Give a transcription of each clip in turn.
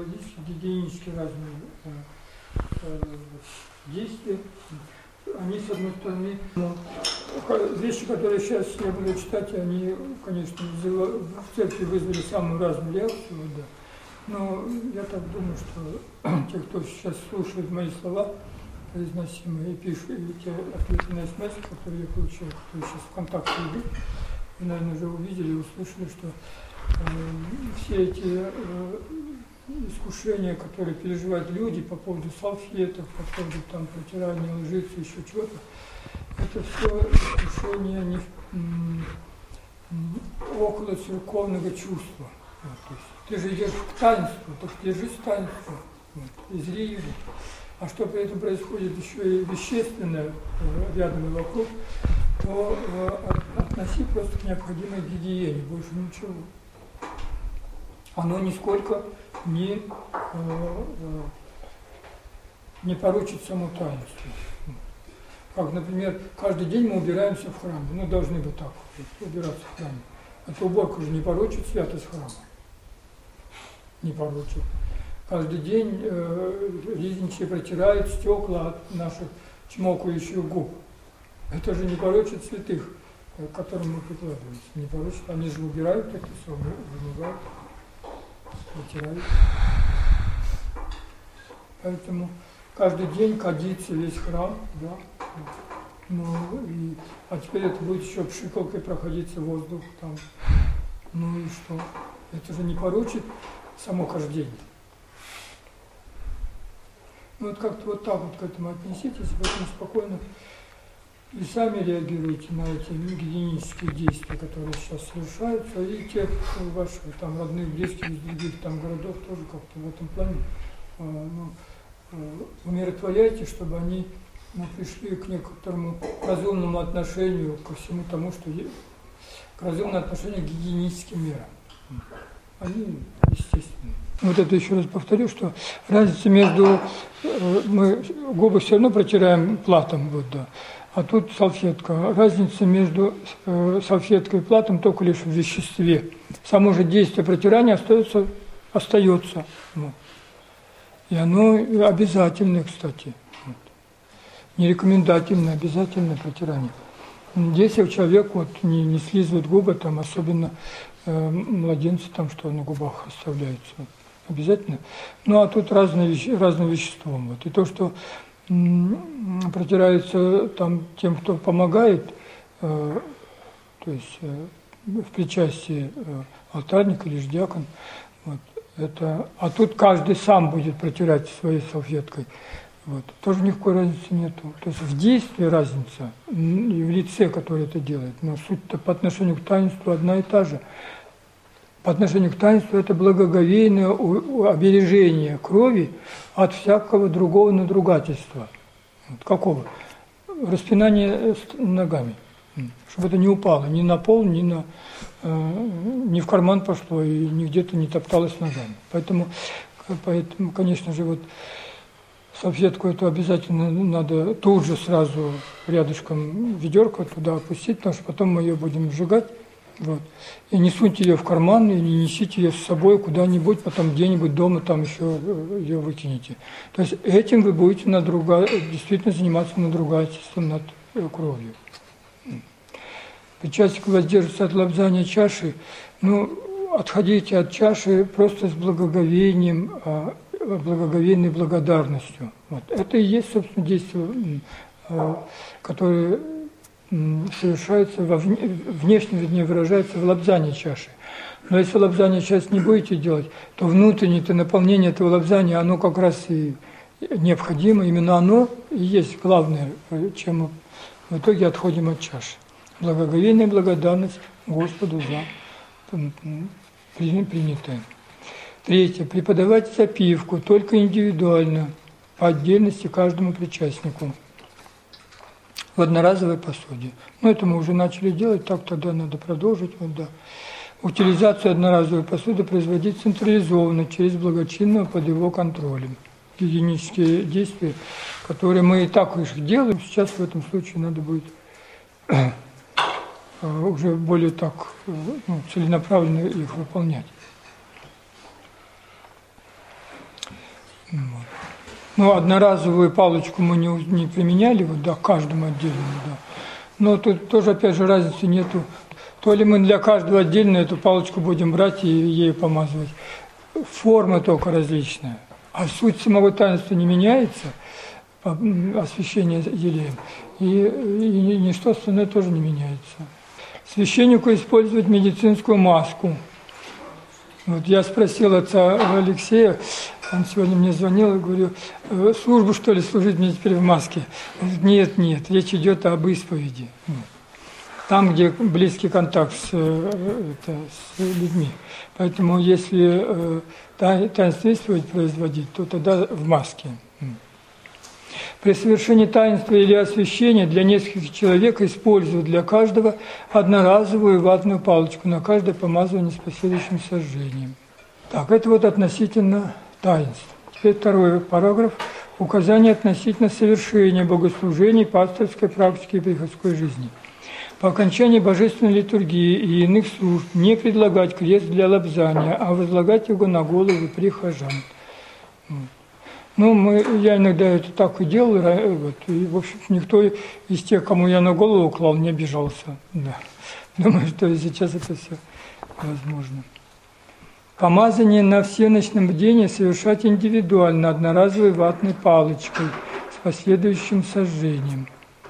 производить гигиенически разные действия. Они, с одной стороны, вещи, которые сейчас я буду читать, они, конечно, в церкви вызвали самую разную реакцию, да. Но я так думаю, что те, кто сейчас слушает мои слова, произносимые, и пишут, и те ответы на смс, которые я получил, которые сейчас ВКонтакте идут, вы, наверное, уже увидели и услышали, что все эти искушения, которые переживают люди по поводу салфеток, по поводу там протирания лжицы, еще чего-то, это все искушение около церковного чувства. Вот, то есть, ты же идешь к таинству, так держись таинства, вот, и зри его. А что при этом происходит еще и вещественное рядом и вокруг, то относи просто к необходимой гигиене, больше ничего. Оно нисколько не порочит само таинство. Как, например, каждый день мы убираемся в храме, ну должны бы так убираться в храме. Эта уборка же не порочит святость храма. Не порочит. Каждый день резничие протирают стекла от наших чмокающих губ. Это же не порочит святых, к которым мы прикладываемся. Не порочит. Они же убирают такие самые, вымывают, протирают. Поэтому каждый день кадится весь храм, да. Ну, а теперь это будет еще пшикалкой проходиться воздух там. Ну и что? Это же не порочит само хождение. Ну вот как-то вот так вот к этому отнеситесь, поэтому спокойно и сами реагируйте на эти гигиенические действия, которые сейчас совершаются, и те ваших там родных, близких из других там городов тоже как-то в этом плане умиротворяйте, чтобы они пришли к некоторому разумному отношению ко всему тому, что к разумному отношению к гигиеническим мерам. Они естественны. Вот это еще раз повторю, что разница между... Мы губы все равно протираем платом, вот, да, а тут салфетка. Разница между салфеткой и платом только лишь в веществе. Само же действие протирания остается. Вот. И оно обязательное, кстати. Вот. Не рекомендательное, обязательное протирание. Если человек вот не слизывает губы, там особенно младенцы, там что на губах оставляется. Обязательно. Ну а тут разным веществом. Вот. И то, что протирается там тем, кто помогает, то есть в причастии алтарник или диакон, вот, это, а тут каждый сам будет протирать своей салфеткой. Вот. Тоже никакой разницы нету. То есть в действии разница, и в лице, который это делает. Но суть-то по отношению к таинству одна и та же. По отношению к таинству это благоговейное обережение крови от всякого другого надругательства. Вот, какого? Распинание ногами. Чтобы это не упало ни на пол, ни в карман пошло, и ни где-то не топталось ногами. Поэтому, конечно же, вот салфетку эту обязательно надо тут же сразу рядышком ведерко туда опустить, потому что потом мы ее будем сжигать. Вот. И не суньте ее в карман, и не несите ее с собой куда-нибудь, потом где-нибудь дома там еще ее выкинете. То есть этим вы будете действительно заниматься надругательством над кровью. Причастник воздерживается от лобзания чаши, отходите от чаши просто с благоговением, благоговейной благодарностью. Вот. Это и есть, собственно, действие, которое совершается внешне, вернее, выражается в лобзании чаши. Но если лобзание чаши не будете делать, то внутреннее наполнение этого лобзания, оно как раз и необходимо, именно оно и есть главное, чем мы в итоге отходим от чаши. Благоговейная благодарность Господу за принятое. Третье. Преподавать запивку только индивидуально, по отдельности каждому причастнику. В одноразовой посуде. Это мы уже начали делать, так тогда надо продолжить. Вот, да. Утилизацию одноразовой посуды производить централизованно, через благочинного под его контролем. Гигиенические действия, которые мы и так уж делаем, сейчас в этом случае надо будет уже более так целенаправленно их выполнять. Вот. Ну, одноразовую палочку мы не применяли, вот, да, каждому отдельно, да. Но тут тоже, опять же, разницы нету. То ли мы для каждого отдельно эту палочку будем брать и ею помазывать. Форма только различная. А суть самого таинства не меняется, освящение елеем, и ничто остальное тоже не меняется. Священнику использовать медицинскую маску. Вот я спросил отца Алексея, он сегодня мне звонил, и говорю, службу, что ли, служить мне теперь в маске? Он говорит, нет, речь идет об исповеди. Там, где близкий контакт с людьми. Поэтому если таинство исповедь производить, то тогда в маске. При совершении таинства или освящения для нескольких человек используют для каждого одноразовую ватную палочку на каждое помазывание с последующим сожжением. Так, это вот относительно таинств. Теперь второй параграф. Указание относительно совершения богослужений, пасторской практики и приходской жизни. По окончании божественной литургии и иных служб не предлагать крест для лобзания, а возлагать его на головы прихожан. Ну, я иногда это так и делал, вот, и, в общем, никто из тех, кому я на голову клал, не обижался. Да. Думаю, что сейчас это все возможно. Помазание на всеночном бдении совершать индивидуально, одноразовой ватной палочкой с последующим сожжением.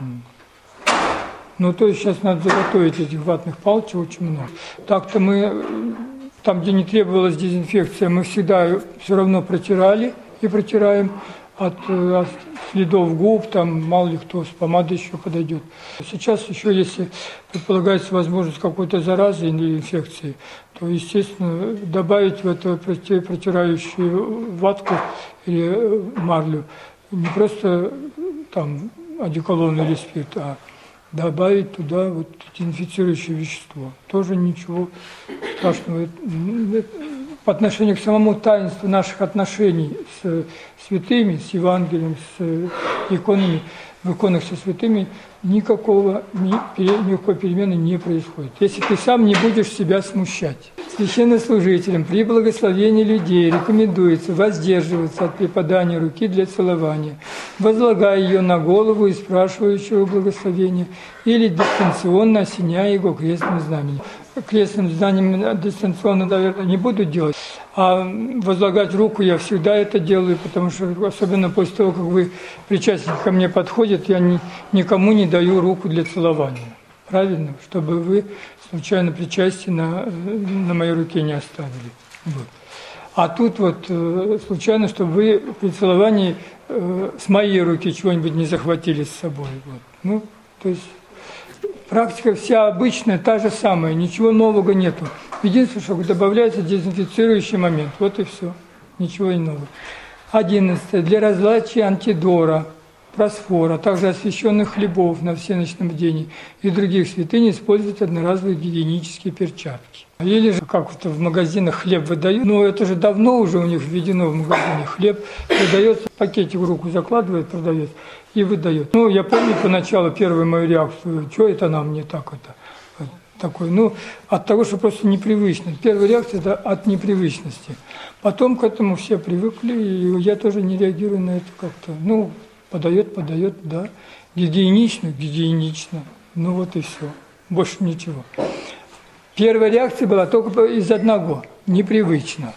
Ну, то есть сейчас надо заготовить этих ватных палочек очень много. Так-то мы, там, где не требовалась дезинфекция, мы всегда все равно протирали и протираем от следов губ, там мало ли кто с помадой еще подойдет. Сейчас еще, если предполагается возможность какой-то заразы или инфекции, то, естественно, добавить в эту протирающую ватку или марлю не просто там одеколон или спирт, а добавить туда вот дезинфицирующее вещество. Тоже ничего страшного. По отношению к самому таинству наших отношений с святыми, с Евангелием, с иконами, в иконах со святыми, никакой перемены не происходит. Если ты сам не будешь себя смущать. Священнослужителям при благословении людей рекомендуется воздерживаться от преподания руки для целования, возлагая ее на голову и спрашивающего благословения, или дистанционно осеняя его крестным знаменем. Крестным знаменем дистанционно, наверное, не буду делать, а возлагать руку я всегда это делаю, потому что, особенно после того, как вы, причастники, ко мне подходят, я никому не даю руку для целования. Правильно? Чтобы вы случайно причастие на моей руке не оставили. Вот. А тут вот случайно, чтобы вы при целовании с моей руки чего-нибудь не захватили с собой. Вот. Ну, то есть практика вся обычная, та же самая, ничего нового нету. Единственное, что добавляется дезинфицирующий момент. Вот и все. Ничего иного. 11. Для разлачия антидора, просфора, также освященных хлебов на всеночном бдении и других святынь использовать одноразовые гигиенические перчатки. Или же, как вот в магазинах хлеб выдают, но это же давно уже у них введено в магазине. Хлеб выдается, в пакете в руку закладывает продавец и выдает. Ну, я помню поначалу первую мою реакцию, что это нам не так это. Такой, ну, от того, что просто непривычно. Первая реакция – это от непривычности. Потом к этому все привыкли, и я тоже не реагирую на это как-то. Ну, подает, да. Гигиенично. Ну вот и все. Больше ничего. Первая реакция была только из одного. Непривычно.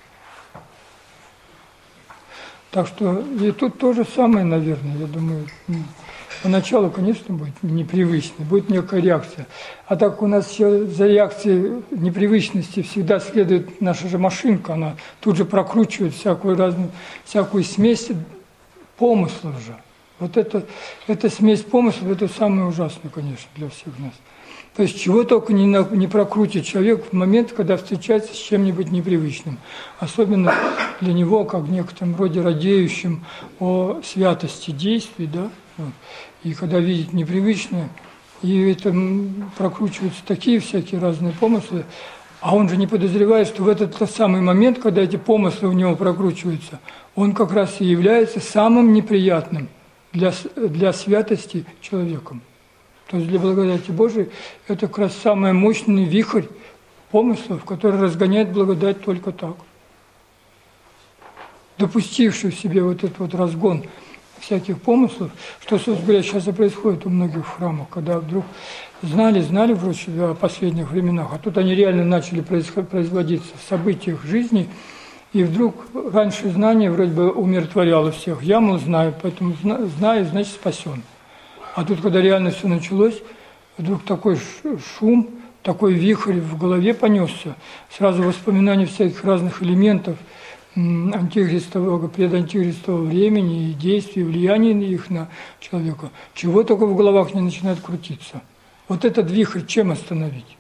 Так что и тут то же самое, наверное, я думаю. Поначалу, конечно, будет непривычно, будет некая реакция. А так как у нас еще за реакцией непривычности всегда следует наша же машинка, она тут же прокручивает всякую смесь помыслов же. Вот эта смесь помыслов, это самое ужасное, конечно, для всех нас. То есть чего только не прокрутит человек в момент, когда встречается с чем-нибудь непривычным. Особенно для него, как в некотором роде радеющим о святости действий, да. Вот. И когда видит непривычное, и это прокручиваются такие всякие разные помыслы, а он же не подозревает, что в этот самый момент, когда эти помыслы у него прокручиваются, он как раз и является самым неприятным для святости человеком. То есть для благодати Божией это как раз самый мощный вихрь помыслов, который разгоняет благодать только так. допустивший в себе вот этот вот разгон всяких помыслов, что, собственно говоря, сейчас и происходит у многих храмов, когда вдруг знали вроде о последних временах, а тут они реально начали производиться в событиях жизни, и вдруг раньше знание вроде бы умиротворяло всех. Я, мол, знаю, поэтому знаю, значит, спасен. А тут, когда реально все началось, вдруг такой шум, такой вихрь в голове понесся, сразу воспоминания всяких разных элементов антихристового, предантихристового времени и действий, влияния их на человека. Чего только в головах не начинает крутиться. Вот этот вихрь чем остановить?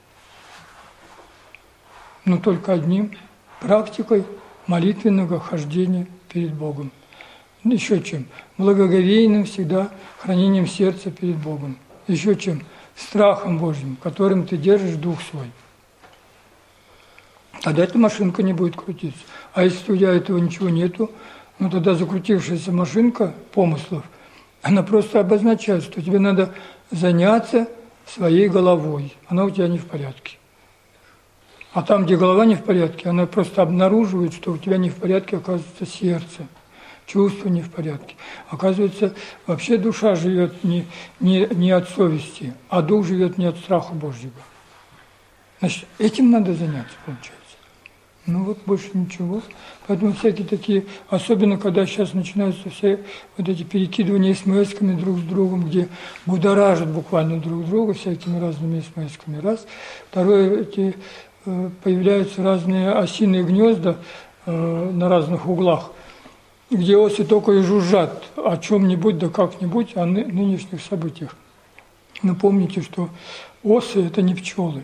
Но только одним – практикой молитвенного хождения перед Богом. Еще чем? Благоговейным всегда хранением сердца перед Богом. Еще чем? Страхом Божьим, которым ты держишь дух свой. Тогда эта машинка не будет крутиться. А если у тебя этого ничего нету, ну тогда закрутившаяся машинка помыслов, она просто обозначает, что тебе надо заняться своей головой. Она у тебя не в порядке. А там, где голова не в порядке, она просто обнаруживает, что у тебя не в порядке, оказывается, сердце. Чувства не в порядке. Оказывается, вообще душа живет не от совести, а дух живет не от страха Божьего. Значит, этим надо заняться, получается. Ну вот больше ничего. Поэтому всякие такие, особенно когда сейчас начинаются все вот эти перекидывания смс-ками друг с другом, где будоражат буквально друг друга всякими разными смс-ками. Раз. Второе, появляются разные осиные гнезда на разных углах, где осы только и жужжат о чем-нибудь, да как-нибудь, о нынешних событиях. Но помните, что осы – это не пчелы.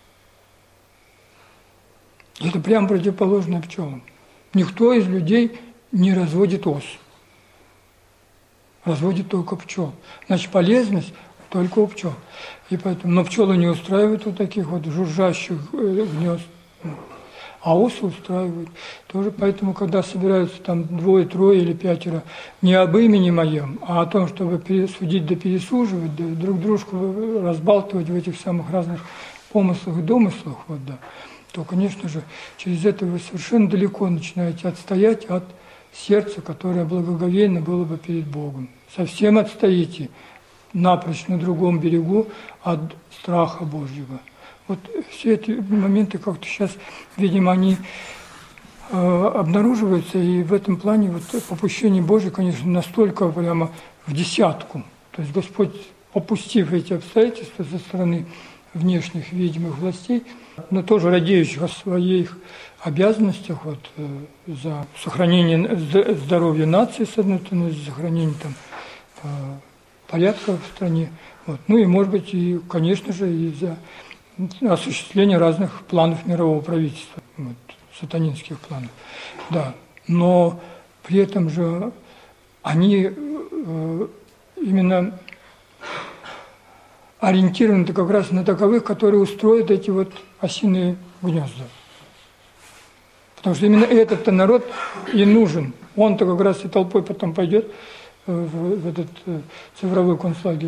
Это прям противоположное пчелам. Никто из людей не разводит ос. Разводит только пчел. Значит, полезность только у пчел. И поэтому, но пчелы не устраивают вот таких вот жужжащих гнезд. А осы устраивают. Тоже поэтому, когда собираются там 2, 3 или 5, не об имени моем, а о том, чтобы судить да пересуживать, да друг дружку разбалтывать в этих самых разных помыслах и домыслах, вот, да, то, конечно же, через это вы совершенно далеко начинаете отстоять от сердца, которое благоговейно было бы перед Богом. Совсем отстоите напрочь на другом берегу от страха Божьего. Вот все эти моменты как-то сейчас, видимо, они обнаруживаются, и в этом плане вот попущение Божие, конечно, настолько прямо в десятку. То есть Господь, попустив эти обстоятельства со стороны внешних видимых властей, но тоже радеющих о своих обязанностях вот, за сохранение здоровья нации, с одной стороны, за сохранение там, порядка в стране, вот. Ну и, может быть, и, конечно же, и за осуществление разных планов мирового правительства, вот, сатанинских планов. Да. Но при этом же они именно ориентированы как раз на таковых, которые устроят эти вот осиные гнезда. Потому что именно этот-то народ и нужен. Он-то как раз и толпой потом пойдет в этот цифровой концлагерь.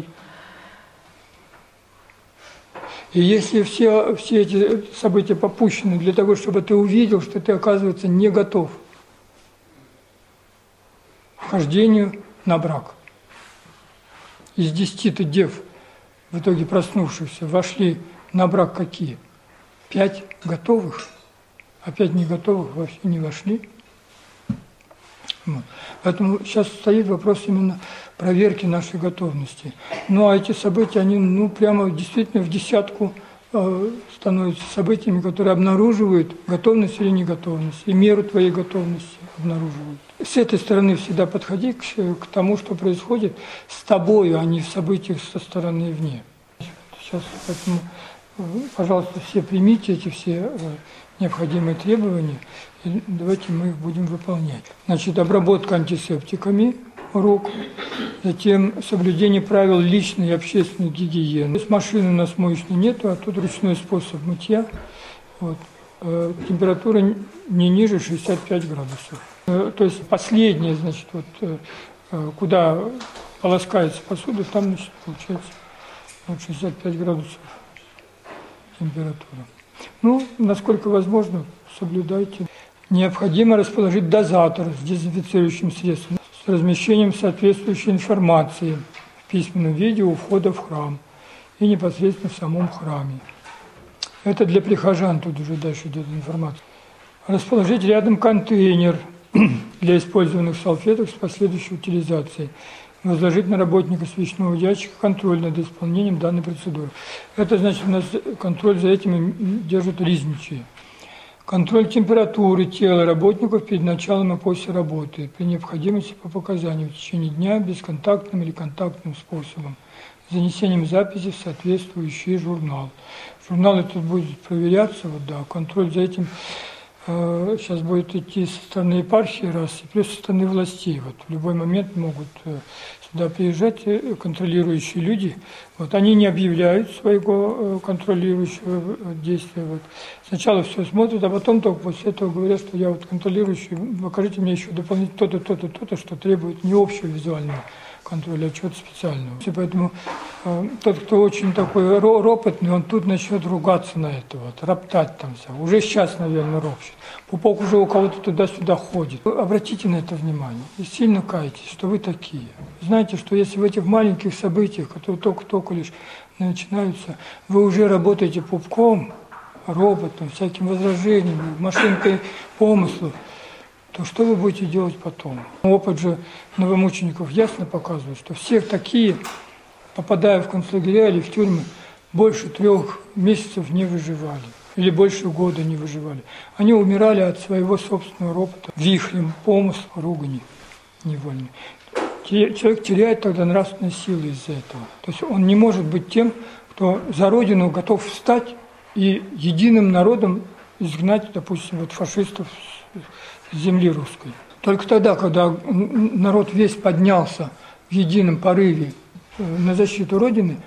И если все эти события попущены для того, чтобы ты увидел, что ты, оказывается, не готов к хождению на брак. Из 10 дев, в итоге проснувшихся, вошли на брак какие? 5 готовых, а 5 не готовых вообще не вошли. Вот. Поэтому сейчас стоит вопрос именно проверки нашей готовности. Ну а эти события, они прямо действительно в десятку становятся событиями, которые обнаруживают готовность или неготовность, и меру твоей готовности обнаруживают. С этой стороны всегда подходи к тому, что происходит с тобой, а не в событиях со стороны вне. Сейчас, поэтому, пожалуйста, все примите эти все необходимые требования, и давайте мы их будем выполнять. Значит, обработка антисептиками рук, затем соблюдение правил личной и общественной гигиены. Машины у нас моечной нету, а тут ручной способ мытья. Вот. Температура не ниже 65 градусов. То есть последнее, значит, вот, куда полоскается посуда, там, значит, получается вот 65 градусов температура. Ну, насколько возможно, соблюдайте. Необходимо расположить дозатор с дезинфицирующим средством, с размещением соответствующей информации в письменном виде у входа в храм и непосредственно в самом храме. Это для прихожан, тут уже дальше идет информация. Расположить рядом контейнер для использованных салфеток с последующей утилизацией. Возложить на работника свечного ящика контроль над исполнением данной процедуры. Это значит, у нас контроль за этим держат ризничие. Контроль температуры тела работников перед началом и после работы, при необходимости по показанию в течение дня бесконтактным или контактным способом, с занесением записи в соответствующий журнал. Журнал этот будет проверяться, вот, да, контроль за этим сейчас будет идти со стороны епархии раз, и плюс со стороны властей. Вот, в любой момент могут сюда приезжать контролирующие люди. Вот, они не объявляют своего контролирующего действия. Вот. Сначала все смотрят, а потом только после этого говорят, что я вот контролирующий, покажите мне еще дополнительно то-то, то-то, то-то, что требует не общего визуального контроля, а чего-то специального. И поэтому тот, кто очень такой ропотный, он тут начнет ругаться на это, вот, роптать там все. Уже сейчас, наверное, ропщет. Пупок уже у кого-то туда-сюда ходит. Обратите на это внимание и сильно кайтесь, что вы такие. Знаете, что если в этих маленьких событиях, которые только-только лишь начинаются, вы уже работаете пупком, роботом, всяким возражением, машинкой помыслов, то что вы будете делать потом? Опыт же новомучеников ясно показывает, что всех такие, попадая в концлагеря или в тюрьмы, больше 3 месяцев не выживали, или больше года не выживали. Они умирали от своего собственного ропота, вихрем, помысла, ругани невольной. Человек теряет тогда нравственные силы из-за этого. То есть он не может быть тем, кто за Родину готов встать и единым народом изгнать, допустим, вот фашистов с земли русской. Только тогда, когда народ весь поднялся в едином порыве на защиту Родины,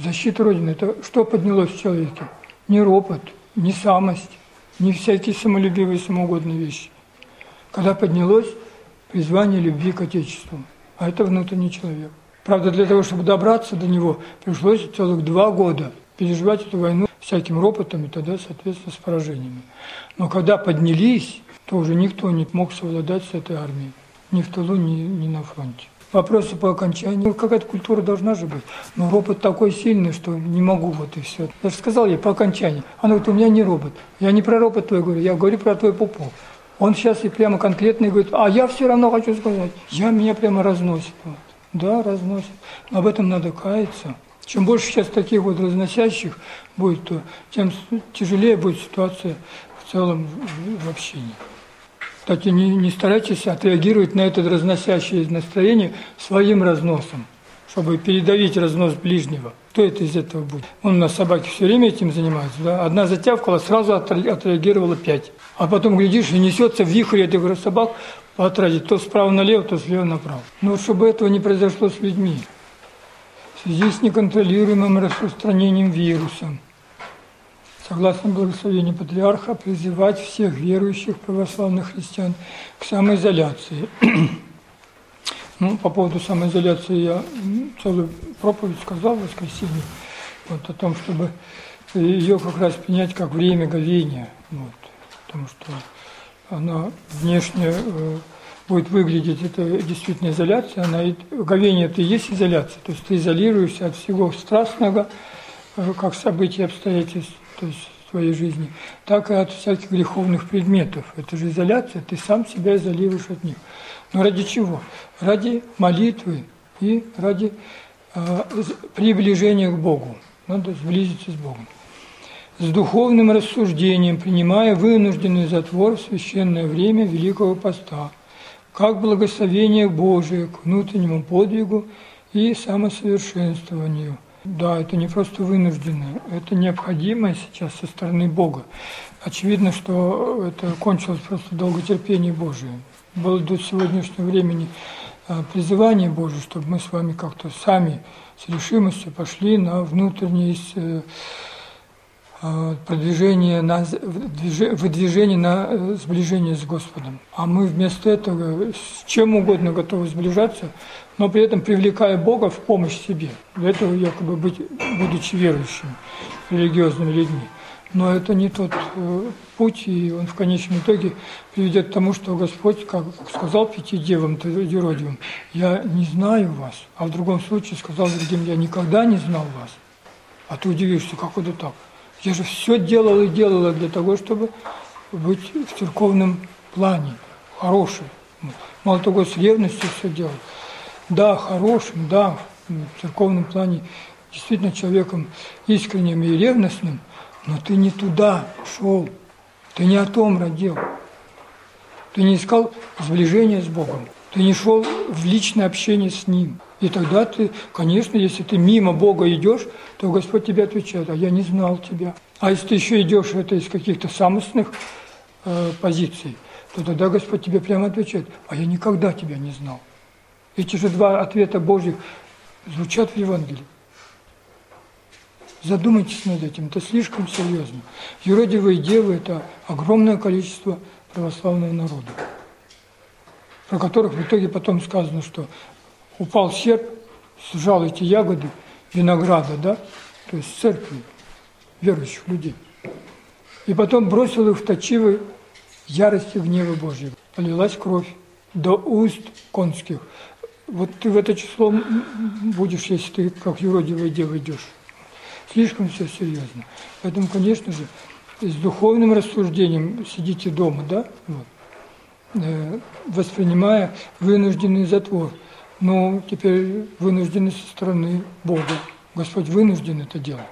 это что поднялось в человеке? Не ропот, не самость, не всякие самолюбивые, самоугодные вещи. Когда поднялось призвание любви к Отечеству, а это внутренний человек. Правда, для того, чтобы добраться до него, пришлось целых 2 года переживать эту войну всяким ропотом и тогда, соответственно, с поражениями. Но когда поднялись, то уже никто не мог совладать с этой армией. Ни в тылу, ни на фронте. Вопросы по окончанию. Какая-то культура должна же быть. Но ропот такой сильный, что не могу, вот и все. Я же сказал ей по окончанию. Она говорит, у меня не ропот. Я не про ропот твой говорю, я говорю про твой пупок. Он сейчас и прямо конкретно говорит, а я все равно хочу сказать. Меня прямо разносит. Вот. Да, разносит. Но об этом надо каяться. Чем больше сейчас таких вот разносящих будет, то тем тяжелее будет ситуация в целом в общине. Кстати, не старайтесь отреагировать на это разносящее настроение своим разносом, чтобы передавить разнос ближнего. Кто это из этого будет? У нас собаки все время этим занимаются. Да? Одна затявкала, сразу отреагировала 5. А потом, глядишь, и несется в вихре этих собак по отразе, то справа налево, то слева направо. Но вот чтобы этого не произошло с людьми, в связи с неконтролируемым распространением вируса, согласно благословению патриарха, призывать всех верующих православных христиан к самоизоляции. По поводу самоизоляции я целую проповедь сказал в воскресенье, вот, о том, чтобы ее как раз принять как время говения, вот, потому что она внешне будет выглядеть, это действительно изоляция, говение это и есть изоляция, то есть ты изолируешься от всего страстного, как событий, обстоятельств, то есть в твоей жизни, так и от всяких греховных предметов. Это же изоляция, ты сам себя изолируешь от них. Но ради чего? Ради молитвы и ради приближения к Богу. Надо сблизиться с Богом. С духовным рассуждением, принимая вынужденный затвор в священное время Великого Поста, как благословение Божие к внутреннему подвигу и самосовершенствованию. Да, это не просто вынужденное, это необходимое сейчас со стороны Бога. Очевидно, что это кончилось просто долготерпение Божие. Было до сегодняшнего времени призывание Божие, чтобы мы с вами как-то сами с решимостью пошли на внутреннее продвижение, выдвижение на сближение с Господом. А мы вместо этого с чем угодно готовы сближаться, но при этом привлекая Бога в помощь себе. Для этого якобы будучи верующими, религиозными людьми. Но это не тот путь, и он в конечном итоге приведет к тому, что Господь, как сказал 5 девам юродивым, я не знаю вас, а в другом случае сказал другим, я никогда не знал вас. А ты удивишься, как это так? Я же все делал и делала для того, чтобы быть в церковном плане, хорошим. Мало того, с ревностью все делал. Да, хорошим, да, в церковном плане действительно человеком искренним и ревностным, но ты не туда шел, ты не о том родил. Ты не искал сближения с Богом, ты не шел в личное общение с Ним. И тогда ты, конечно, если ты мимо Бога идешь, то Господь тебе отвечает, а я не знал тебя. А если ты еще идешь это из каких-то самостных позиций, то тогда Господь тебе прямо отвечает, а я никогда тебя не знал. Эти же 2 ответа Божьих звучат в Евангелии. Задумайтесь над этим, это слишком серьезно. Юродивые девы – это огромное количество православного народа, про которых в итоге потом сказано, что упал серп, сжал эти ягоды винограда, да, то есть церкви, верующих людей, и потом бросил их в точивы ярости гнева Божьего. Полилась кровь до уст конских. Вот ты в это число будешь, если ты как юродивая дева идешь. Слишком все серьезно. Поэтому, конечно же, с духовным рассуждением сидите дома, да, вот, воспринимая вынужденный затвор. Но теперь вынуждены со стороны Бога. Господь вынужден это делать.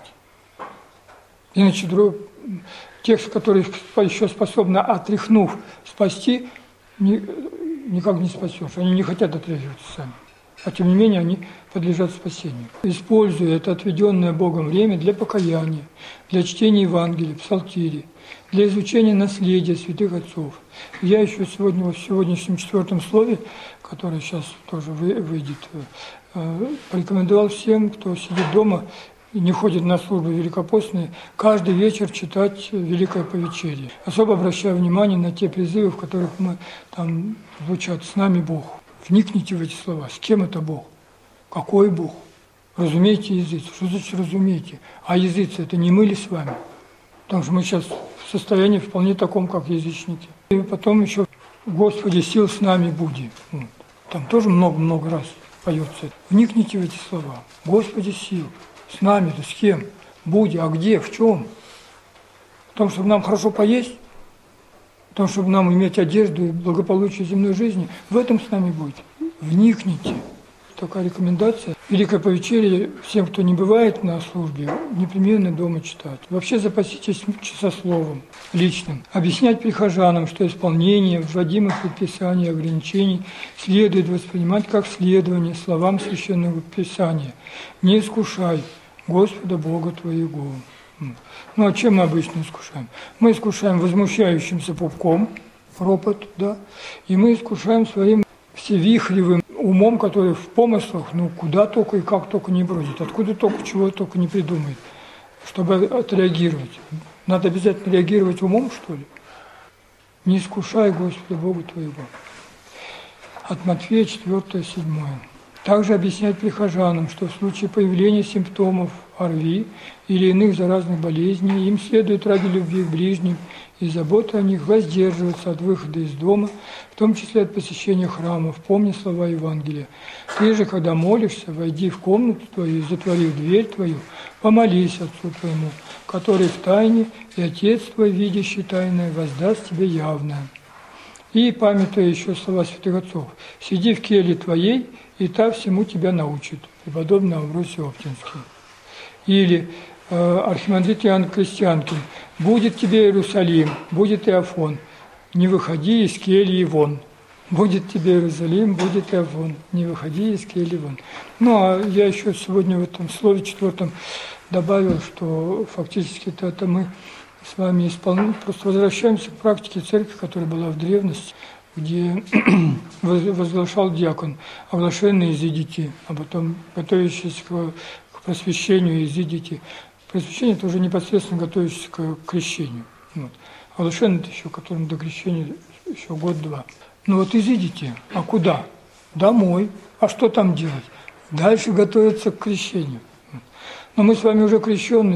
Иначе тех, которые еще способны, отряхнув, спасти, никак не спасешь. Они не хотят отряхиваться сами. А тем не менее они подлежат спасению. Используя это отведенное Богом время для покаяния, для чтения Евангелия, псалтири, для изучения наследия святых отцов. Я еще сегодня в сегодняшнем 4 слове, которое сейчас тоже выйдет, порекомендовал всем, кто сидит дома и не ходит на службы великопостные, каждый вечер читать Великое Повечерие. Особо обращаю внимание на те призывы, в которых там звучат «С нами Бог». Вникните в эти слова. С кем это Бог? Какой Бог? Разумейте язык. Что значит разумейте? А язык это не мы ли с вами? Потому что мы сейчас в состоянии вполне таком, как язычники. И потом еще «Господи, сил с нами буди». Вот. Там тоже много-много раз поется. Вникните в эти слова. «Господи, сил». С нами-то, с кем? Буди, а где, в чем? В том, чтобы нам хорошо поесть? В том, чтобы нам иметь одежду и благополучие земной жизни? В этом с нами будет. Вникните. Такая рекомендация. Великое Повечерие всем, кто не бывает на службе, непременно дома читать. Вообще запаситесь часословом личным. Объяснять прихожанам, что исполнение вводимых предписаний и ограничений следует воспринимать как следование словам Священного Писания. Не искушай Господа Бога твоего. Ну а чем мы обычно искушаем? Мы искушаем возмущающимся пупком, ропот, да, и мы искушаем своим всевихревым умом, который в помыслах, куда только и как только не бродит, откуда только, чего только не придумает, чтобы отреагировать. Надо обязательно реагировать умом, что ли? Не искушай Господа Бога твоего. От Матфея 4, 7. Также объяснять прихожанам, что в случае появления симптомов ОРВИ или иных заразных болезней им следует ради любви к ближним и заботы о них воздерживаться от выхода из дома, в том числе от посещения храмов, помни слова Евангелия. Ты же, когда молишься, войди в комнату твою и, затворив дверь твою, помолись Отцу твоему, который в тайне, и Отец твой, видящий тайное, воздаст тебе явное. И, памятуя еще слова святых отцов, сиди в келье твоей, и та всему тебя научит. Преподобный Амвросий Оптинский. Или архимандрит Иоанн Крестьянкин. Будет тебе Иерусалим, будет и Афон. Не выходи из кельи вон. Будет тебе Иерусалим, будет и Афон. Не выходи из кельи вон. Ну, а я еще сегодня в этом слове 4 добавил, что фактически это мы с вами просто возвращаемся к практике церкви, которая была в древности, где возглашал диакон: оглашенные изыдите, а потом готовящиеся к просвещению изыдите. Просвещение – это уже непосредственно готовящиеся к крещению. Вот. Оглашенные – это еще, которым до крещения еще год-два. Ну вот изыдите, а куда? Домой. А что там делать? Дальше готовиться к крещению. Но мы с вами уже крещенные,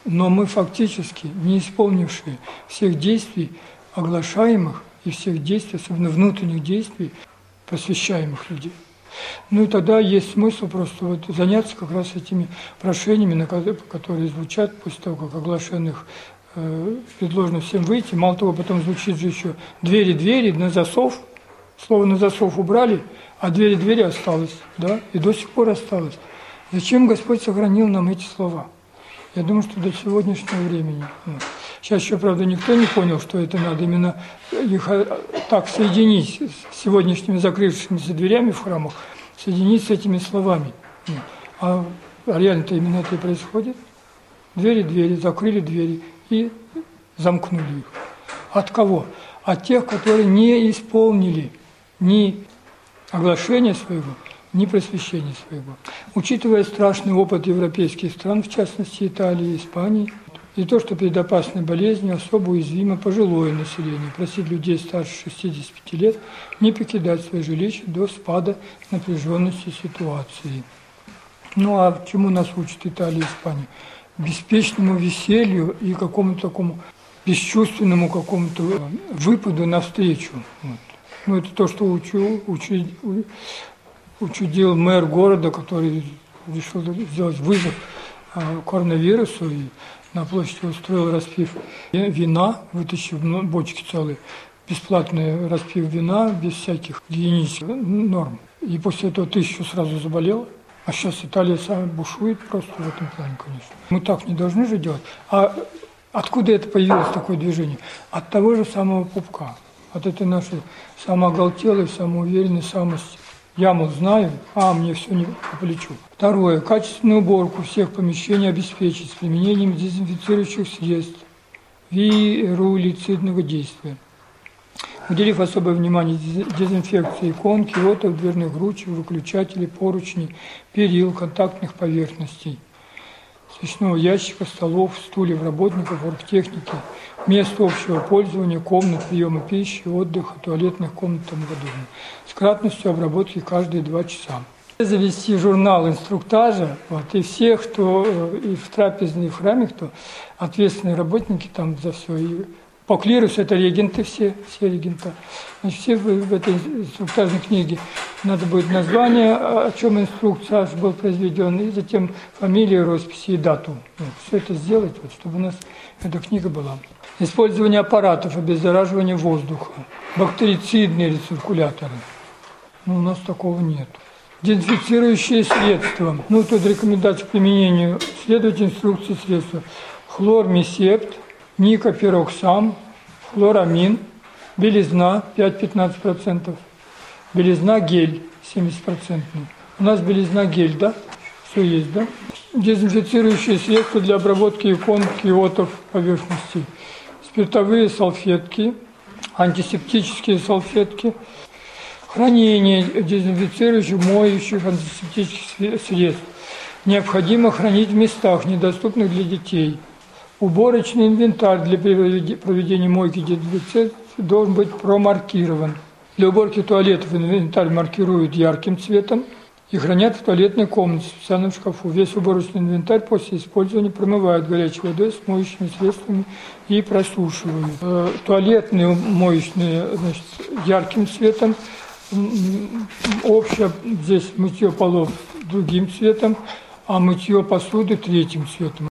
Но мы фактически не исполнившие всех действий, оглашаемых, и всех действий, особенно внутренних действий, просвещаемых людей. Ну и тогда есть смысл просто вот заняться как раз этими прошениями, которые звучат после того, как оглашенных предложено всем выйти. Мало того, потом звучит же еще двери на засов. Слово на засов убрали, а двери осталось, да, и до сих пор осталось. Зачем Господь сохранил нам эти слова? Я думаю, что до сегодняшнего времени. Сейчас еще, правда, никто не понял, что это надо именно их так соединить с сегодняшними закрывшимися дверями в храмах, соединить с этими словами. А реально-то именно это и происходит. Двери, закрыли двери и замкнули их. От кого? От тех, которые не исполнили ни оглашения своего, ни просвещения своего. Учитывая страшный опыт европейских стран, в частности Италии, Испании, и то, что перед опасной болезнью особо уязвимо пожилое население, просить людей старше 65 лет не покидать свои жилища до спада напряженности ситуации. Ну а чему нас учит Италия и Испания? Беспечному веселью и какому-то такому бесчувственному какому-то выпаду навстречу. Вот. Ну это то, что учудил мэр города, который решил сделать вызов коронавирусу и на площади устроил распив вина, вытащив бочки целые, бесплатный распив вина, без всяких гигиенических норм. И после этого 1000 сразу заболело. А сейчас Италия сама бушует просто в этом плане, конечно. Мы так не должны же делать. А откуда это появилось, такое движение? От того же самого пупка, от этой нашей самооголтелой, самоуверенной самости. Я, мол, знаю, мне все не по плечу. Второе. Качественную уборку всех помещений обеспечить с применением дезинфицирующих средств вирулицидного действия. Уделив особое внимание дезинфекции икон, киотов, дверных ручек, выключателей, поручней, перил, контактных поверхностей, свечного ящика, столов, стульев работников, оргтехники, мест общего пользования, комнат приема пищи, отдыха, туалетных комнат и тому подобное. С кратностью обработки каждые 2 часа. Завести журнал инструктажа, и всех, кто и в трапезной, и в храме, кто ответственные работники там за все, и по клирусу это регенты все регента. Значит, все в этой инструктажной книге надо будет название, о чем инструктаж был произведен, и затем фамилию, росписи и дату. Все это сделать, чтобы у нас эта книга была. Использование аппаратов, обеззараживание воздуха, бактерицидные рециркуляторы. У нас такого нет. Дезинфицирующие средства. Тут рекомендации к применению. Следовать инструкции средства. Хлормисепт, никопироксам, хлорамин, белизна 5-15%, белизна гель 70%. У нас белизна гель, да? Все есть, да? Дезинфицирующие средства для обработки икон, киотов, поверхностей. Спиртовые салфетки, антисептические салфетки, хранение дезинфицирующих, моющих, антисептических средств. Необходимо хранить в местах, недоступных для детей. Уборочный инвентарь для проведения мойки дезинфекции должен быть промаркирован. Для уборки туалетов инвентарь маркируют ярким цветом и хранят в туалетной комнате в специальном шкафу. Весь уборочный инвентарь после использования промывают горячей водой с моющими средствами и просушивают. Туалетные моечные, ярким цветом, общее здесь мытье полов другим цветом, а мытье посуды 3-м цветом.